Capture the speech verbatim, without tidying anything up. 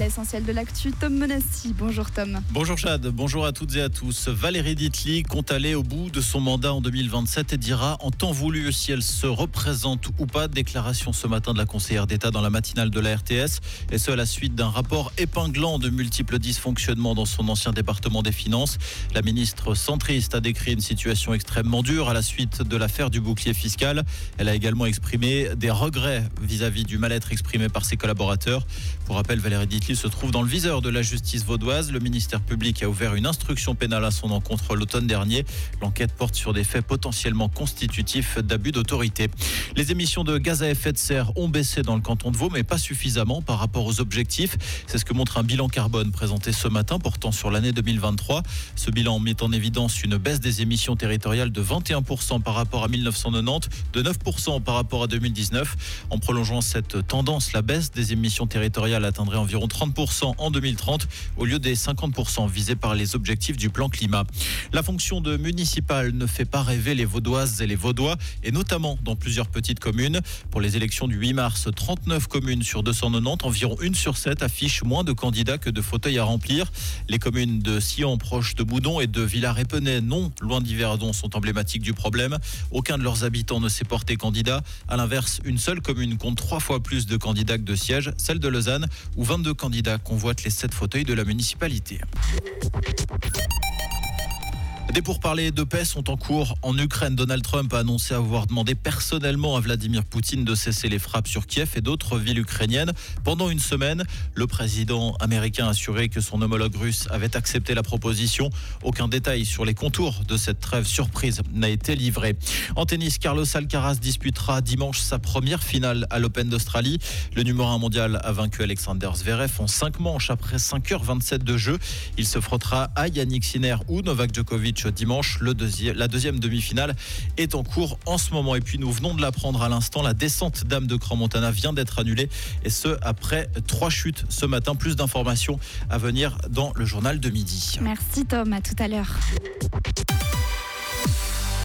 l'essentiel de l'actu, Tom Menassi. Bonjour Tom. Bonjour Chad, bonjour à toutes et à tous. Valérie Dietly compte aller au bout de son mandat en deux mille vingt-sept et dira en temps voulu si elle se représente ou pas. Déclaration ce matin de la conseillère d'État dans la matinale de la R T S. Et ce à la suite d'un rapport épinglant de multiples dysfonctionnements dans son ancien département des Finances. La ministre centriste a décrit une situation extrêmement dure à la suite de l'affaire du bouclier fiscal. Elle a également exprimé des regrets vis-à-vis du mal-être exprimé par ses collaborateurs. Pour rappel, Valérie Dietly se trouve dans le viseur de la justice vaudoise. Le ministère public a ouvert une instruction pénale à son encontre l'automne dernier. L'enquête porte sur des faits potentiellement constitutifs d'abus d'autorité. Les émissions de gaz à effet de serre ont baissé dans le canton de Vaud, mais pas suffisamment par rapport aux objectifs. C'est ce que montre un bilan carbone présenté ce matin portant sur l'année deux mille vingt-trois. Ce bilan met en évidence une baisse des émissions territoriales de vingt et un pour cent par rapport à mille neuf cent quatre-vingt-dix, de neuf pour cent par rapport à deux mille dix-neuf. En prolongeant cette tendance, la baisse des émissions territoriales atteindrait environ trente pour cent en deux mille trente au lieu des cinquante pour cent visés par les objectifs du plan climat. La fonction de municipal ne fait pas rêver les Vaudoises et les Vaudois, et notamment dans plusieurs petites communes. Pour les élections du huit mars, trente-neuf communes sur deux cent quatre-vingt-dix, environ une sur sept affichent moins de candidats que de fauteuils à remplir. Les communes de Sion, proche de Boudon, et de Villars-Épernay, non loin d'Yverdon, sont emblématiques du problème. Aucun de leurs habitants ne s'est porté candidat. À l'inverse, une seule commune compte trois fois plus de candidats que de sièges, celle de Lausanne, où vingt-deux candidats convoitent les sept fauteuils de la municipalité. Des pourparlers de paix sont en cours en Ukraine. Donald Trump a annoncé avoir demandé personnellement à Vladimir Poutine de cesser les frappes sur Kiev et d'autres villes ukrainiennes. Pendant une semaine, le président américain a assuré que son homologue russe avait accepté la proposition. Aucun détail sur les contours de cette trêve surprise n'a été livré. En tennis, Carlos Alcaraz disputera dimanche sa première finale à l'Open d'Australie. Le numéro un mondial a vaincu Alexander Zverev en cinq manches après cinq heures vingt-sept de jeu. Il se frottera à Yannick Sinner ou Novak Djokovic dimanche. Le deuxième, la deuxième demi-finale est en cours en ce moment. Et puis nous venons de l'apprendre à l'instant, la descente Dame de Crans-Montana vient d'être annulée, et ce après trois chutes ce matin. Plus d'informations à venir dans le journal de midi. Merci Tom, à tout à l'heure.